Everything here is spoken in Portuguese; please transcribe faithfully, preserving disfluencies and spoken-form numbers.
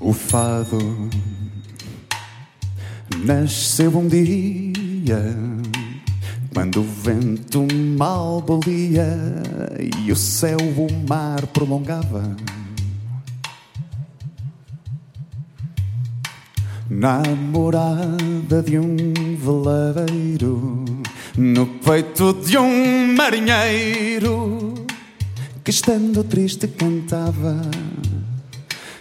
O fado nasceu um dia quando o vento mal bolia e o céu o mar prolongava. Na morada de um veleiro, no peito de um marinheiro que estando triste cantava.